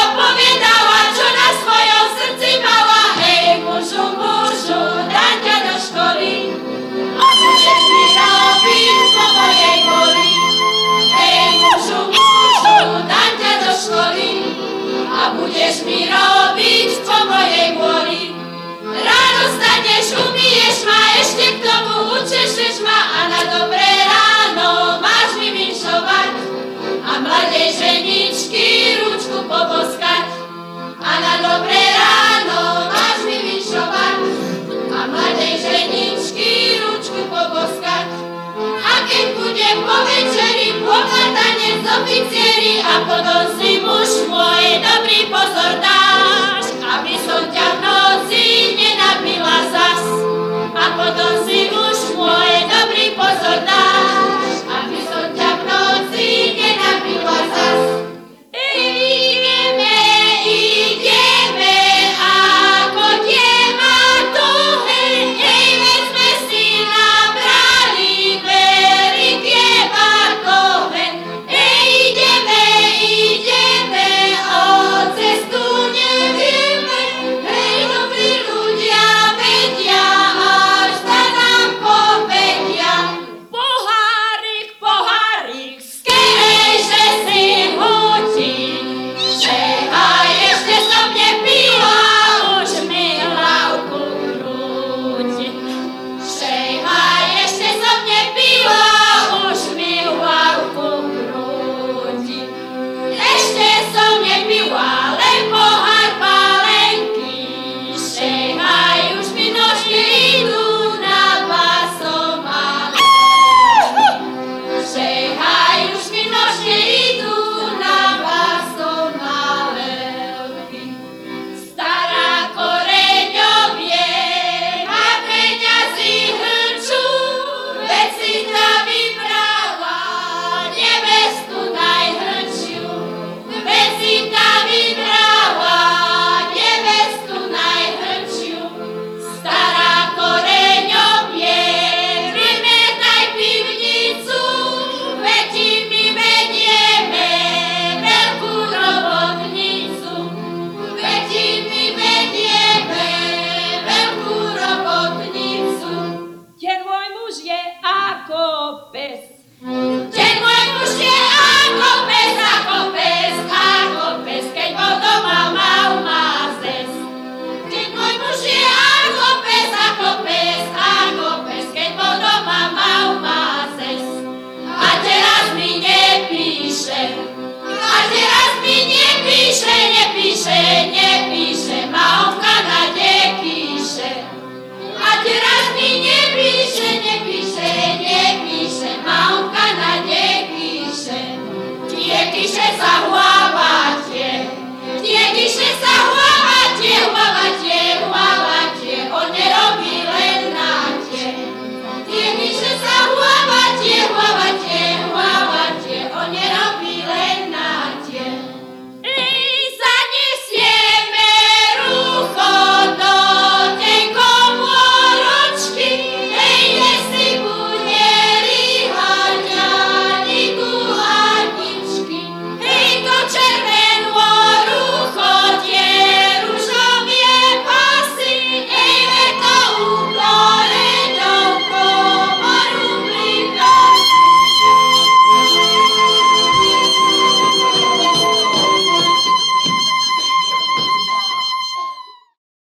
opovedala, čo na svojom srdci mala. Hej, mužu, dám ťa do školy a budeš mi robiť po mojej vôli. Hej, mužu, dám ťa do školy a budeš mi robiť po mojej vôli. Ráno staneš, umieš ma, ešte k tomu učešeš ma a na dobré ráno máš mi vinšovať a mladej ženičky ručku poboskať. A na dobré ráno máš mi vinšovať a mladej ženičky ručku poboskať. A keď budem po večeri, pôjma tanec oficieri a potom si muž môj